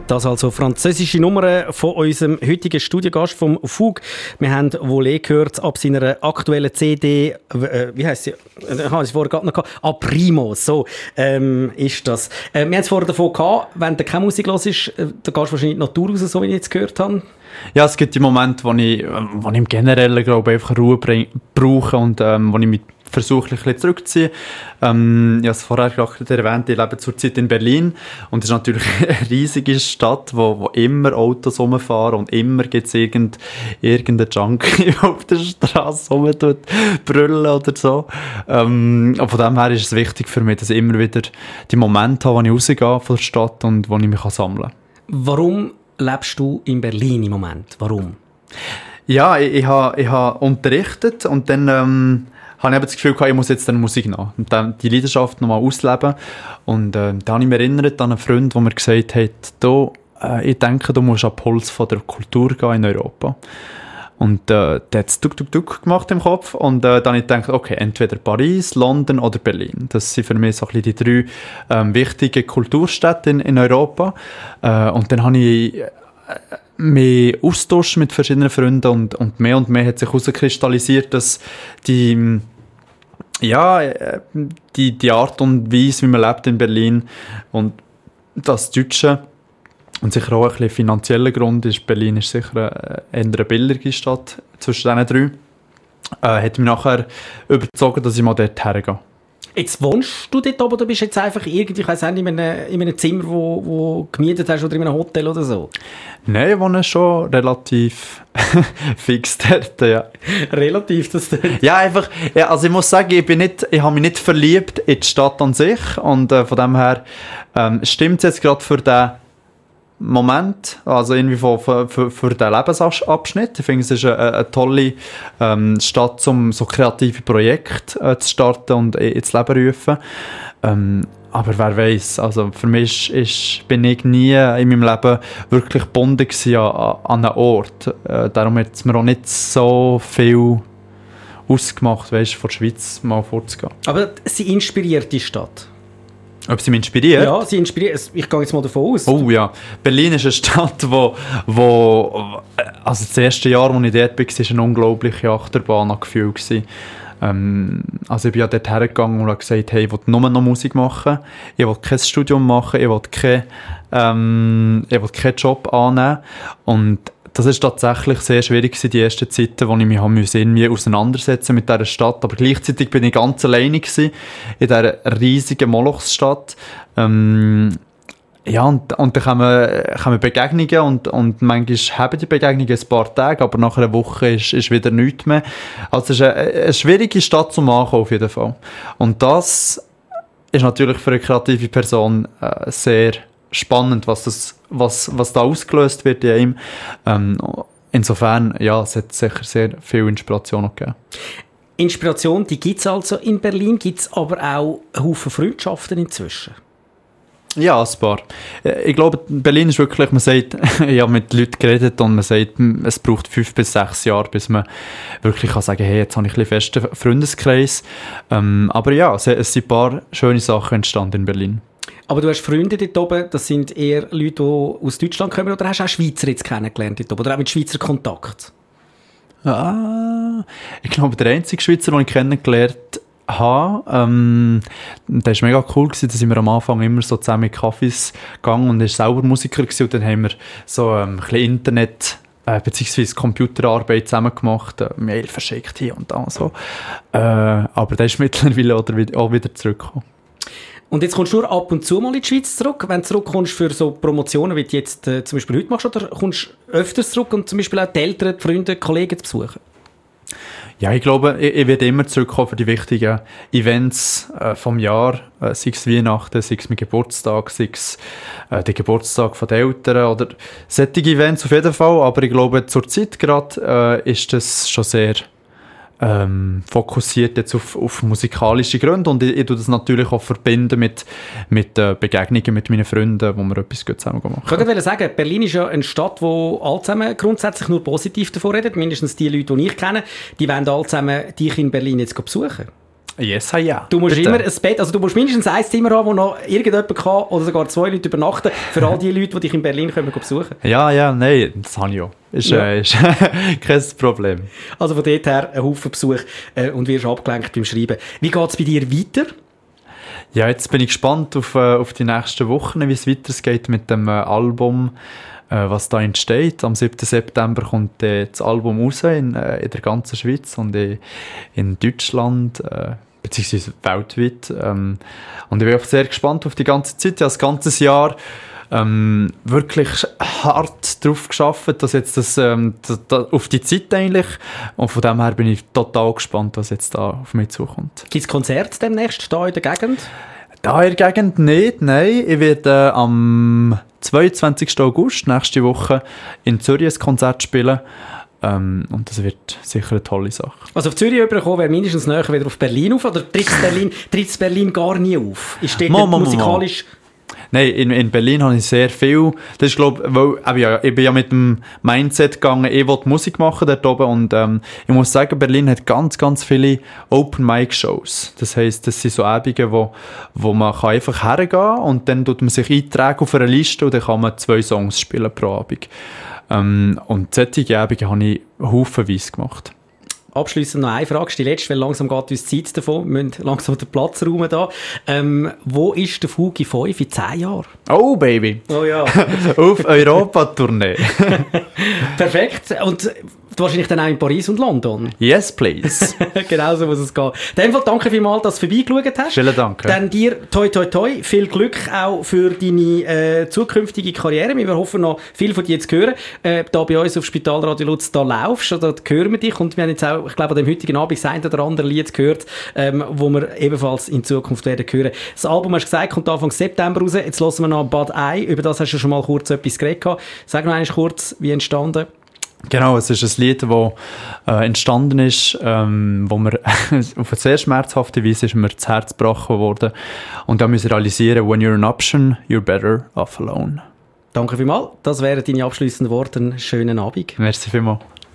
Das also französische Nummern von unserem heutigen Studiogast vom Fug. Wir haben Volé gehört ab seiner aktuellen CD, wie heisst sie? Habe ich vorher gerade noch gehabt. Primo, so ist das. Wir haben es vorher davon gehabt, wenn du keine Musik hörst, dann gehst du wahrscheinlich die Natur raus, so wie ich jetzt gehört habe. Ja, es gibt die Momente, wo ich im Generellen, glaube ich, einfach Ruhe brauche und wo ich mich versuche, ein bisschen zurückzuziehen. Ich habe es vorher gerade erwähnt, ich lebe zurzeit in Berlin und es ist natürlich eine riesige Stadt, wo immer Autos rumfahren und immer gibt es irgendeinen Junkie, der auf der Straße brüllen oder so. Und von dem her ist es wichtig für mich, dass ich immer wieder die Momente habe, wo ich rausgehe von der Stadt und wo ich mich sammeln kann. Warum lebst du in Berlin im Moment? Warum? Ja, ich habe unterrichtet und dann habe ich das Gefühl gehabt, ich muss jetzt dann Musik nach und dann die Leidenschaft nochmal ausleben. Und da habe ich mich erinnert an einen Freund, der mir gesagt hat, ich denke, du musst an den Puls von der Kultur gehen in Europa. Und der hat es tuk gemacht im Kopf und dann habe ich gedacht, okay, entweder Paris, London oder Berlin. Das sind für mich so ein bisschen die drei wichtigen Kulturstädte in Europa. Und dann habe ich mich austauscht mit verschiedenen Freunden und mehr hat sich herauskristallisiert, dass die Art und Weise, wie man lebt in Berlin und das Deutsche und sicher auch ein bisschen finanzieller Grund ist, Berlin ist sicher eine billige Stadt zwischen diesen drei, hat mich nachher überzeugt, dass ich mal dort hergehe. Jetzt wohnst du dort oben, oder bist jetzt einfach irgendwie, ich weiss nicht, in einem Zimmer, wo gemietet hast oder in einem Hotel oder so? Nein, ich wohne schon relativ fix dort, ja. Relativ, das dort? Ja, einfach, ja, also ich muss sagen, ich habe mich nicht verliebt in die Stadt an sich und von dem her stimmt es jetzt gerade für den Moment, also irgendwie für den Lebensabschnitt. Ich finde, es ist eine tolle Stadt, um so kreative Projekte zu starten und ins Leben rufen. Aber wer weiß, also für mich bin ich nie in meinem Leben wirklich gebunden an einen Ort. Darum hat es mir auch nicht so viel ausgemacht, weißt, von der Schweiz mal vorzugehen. Aber sie inspiriert die Stadt? Ob sie mich inspiriert? Ja, sie inspiriert. Ich gehe jetzt mal davon aus. Oh ja. Berlin ist eine Stadt, wo also das erste Jahr, als ich dort war, war eine unglaubliche Achterbahn-Gefühl. Also ich bin ja dort hergegangen und habe gesagt, hey, ich will nur noch Musik machen, ich will kein Studium machen, ich will keinen Job annehmen. Und das ist tatsächlich sehr schwierig gewesen, die ersten Zeiten, wo ich mich irgendwie auseinandersetzen mit dieser Stadt. Aber gleichzeitig bin ich ganz alleine gewesen, in dieser riesigen Molochsstadt. Ja, und dann kommen Begegnungen und manchmal haben die Begegnungen ein paar Tage, aber nach einer Woche ist wieder nichts mehr. Also es ist eine schwierige Stadt zum Ankommen auf jeden Fall. Und das ist natürlich für eine kreative Person sehr spannend, was da ausgelöst wird in ihm. Insofern, ja, es hat sicher sehr viel Inspiration gegeben. Inspiration, die gibt es also in Berlin, gibt es aber auch einen Haufen Freundschaften inzwischen? Ja, ein paar. Ich glaube, Berlin ist wirklich, man sagt, ich habe mit Leuten geredet und man sagt, es braucht 5 bis 6 Jahre, bis man wirklich kann sagen, hey, jetzt habe ich ein bisschen festen Freundeskreis. Aber ja, es sind ein paar schöne Sachen entstanden in Berlin. Aber du hast Freunde dort oben, das sind eher Leute, die aus Deutschland kommen, oder hast du auch Schweizer jetzt kennengelernt dort oben, oder auch mit Schweizer Kontakt? Ich glaube, der einzige Schweizer, den ich kennengelernt habe, das war mega cool, dass sind wir am Anfang immer so zusammen in Cafés gegangen und er war selber Musiker gewesen, und dann haben wir so ein bisschen Internet beziehungsweise Computerarbeit zusammen gemacht, Mail verschickt hier und da so. Aber der ist mittlerweile auch wieder zurückgekommen. Und jetzt kommst du nur ab und zu mal in die Schweiz zurück, wenn du zurückkommst für so Promotionen, wie du jetzt zum Beispiel heute machst, oder kommst du öfters zurück und zum Beispiel auch die Eltern, die Freunde, die Kollegen zu besuchen? Ja, ich glaube, ich werde immer zurückkommen für die wichtigen Events vom Jahr, sei es Weihnachten, sei es mein Geburtstag, sei es der Geburtstag der Eltern oder solche Events auf jeden Fall, aber ich glaube, zur Zeit gerade ist das schon sehr fokussiert jetzt auf musikalische Gründe und ich tue das natürlich auch verbinden mit Begegnungen mit meinen Freunden, wo wir etwas zusammen machen. Ich wollte sagen, Berlin ist ja eine Stadt, wo alle zusammen grundsätzlich nur positiv davon reden, mindestens die Leute, die ich kenne, die wollen alle zusammen dich in Berlin jetzt besuchen. Yes, ja. Du musst Bitte. immer ein Bett, also du musst mindestens ein Zimmer haben, wo noch irgendjemand kann oder sogar 2 Leute übernachten, für all die Leute, die dich in Berlin kommen besuchen. Ja, nein, das habe ich auch. Ist kein Problem. Also von dort her ein Haufen Besuch und wirst abgelenkt beim Schreiben. Wie geht es bei dir weiter? Ja, jetzt bin ich gespannt auf die nächsten Wochen, wie es weitergeht mit dem Album, was da entsteht. Am 7. September kommt das Album raus in der ganzen Schweiz und in Deutschland, beziehungsweise weltweit. Und ich bin auch sehr gespannt auf die ganze Zeit. Ich habe das ganze Jahr wirklich hart drauf gearbeitet, dass jetzt das auf die Zeit eigentlich. Und von dem her bin ich total gespannt, was jetzt da auf mich zukommt. Gibt es Konzerte demnächst hier in der Gegend? Da in der Gegend nicht, nein. Ich werde am 22. August, nächste Woche, in Zürich ein Konzert spielen. Und das wird sicher eine tolle Sache. Also auf Zürich rüberkommen wäre mindestens näher wieder auf Berlin auf, oder tritt Berlin gar nie auf? Ist dort musikalisch... Nein, in Berlin habe ich sehr viel. Das ist, glaube ich bin ja mit dem Mindset gegangen, ich will Musik machen dort oben und ich muss sagen, Berlin hat ganz, ganz viele Open-Mic-Shows. Das heisst, das sind so Abende, wo man kann einfach hergehen kann und dann tut man sich eintragen auf eine Liste und dann kann man 2 Songs spielen pro Abend. Und solche Abende habe ich haufenweise gemacht. Abschliessend noch eine Frage, die letzte, weil langsam geht uns die Zeit davon. Wir müssen langsam den Platz räumen da. Wo ist der Fug in 5, in 10 Jahren? Oh, Baby! Oh ja. Auf Europa-Tournee. Perfekt. Und wahrscheinlich dann auch in Paris und London. Yes, please. Genau so muss es gehen. In dem Fall danke vielmals, dass du vorbeigeschaut hast. Vielen Dank. Dann dir toi toi toi, viel Glück auch für deine zukünftige Karriere. Wir hoffen noch viel von dir zu hören. Da bei uns auf Spitalradio Lutz, da laufst du, da hören wir dich und wir haben jetzt auch, ich glaube, an dem heutigen Abend ein oder andere Lied gehört, wo wir ebenfalls in Zukunft werden hören. Das Album, hast du gesagt, kommt Anfang September raus. Jetzt hören wir noch Bad Eye. Über das hast du schon mal kurz etwas geredet. Sag noch einmal kurz, wie entstanden? Genau, es ist ein Lied, das entstanden ist, wo mir auf eine sehr schmerzhafte Weise ist mir das Herz gebrochen wurde. Und da müssen wir realisieren, when you're an option, you're better off alone. Danke vielmals. Das wären deine abschliessenden Worte. Einen schönen Abend. Merci vielmals.